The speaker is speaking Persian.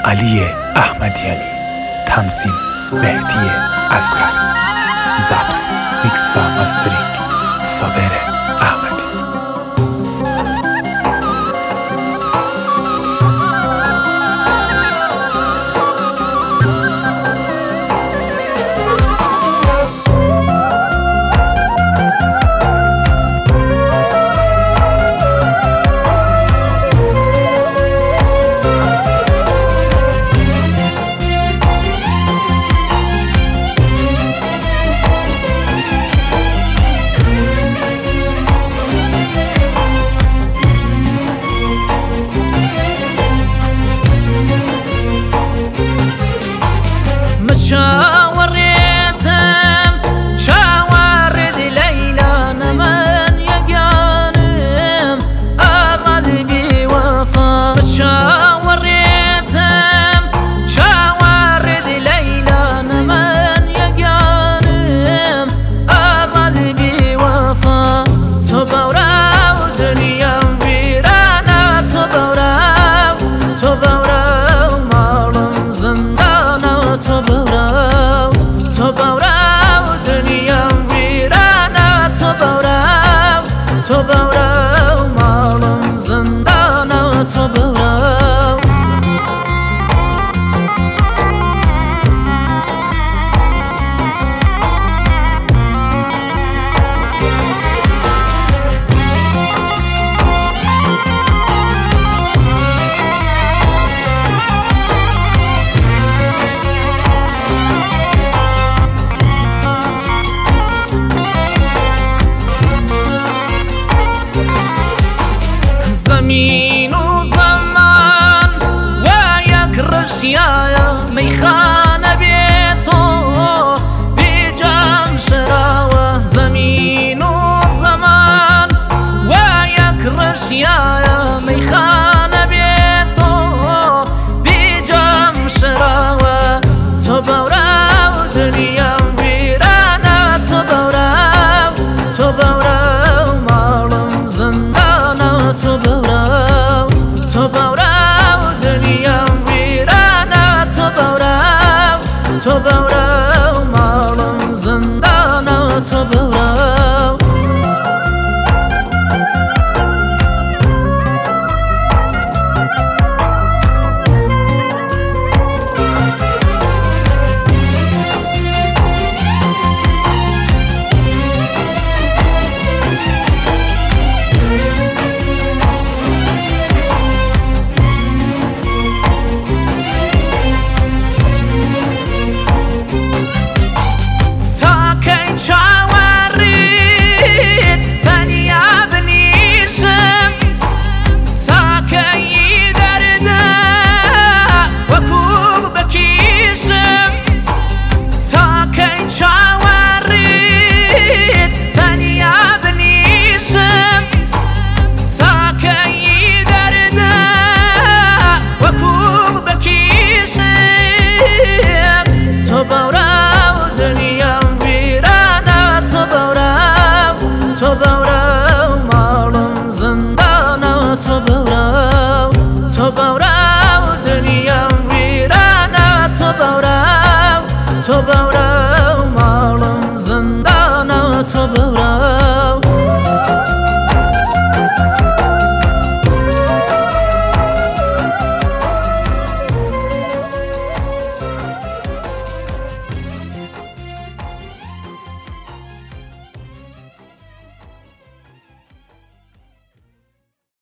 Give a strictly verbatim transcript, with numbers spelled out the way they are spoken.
علی احمدیانی، تنظیم مهدی اصغر، ضبط میکس و مسترینگ صابر احمدی. شاوريتم شاورد ليلى نمن يقانم أغرد بوفا شاوريتم شاورد ليلى نمن يقانم أغرد بوفا تبورا ودنيا ويرانا تبورا تبورا مارم زندانا تبورا تو بورا مالم زندانا تو بورا زمین و زمان و یک رشیای میخواد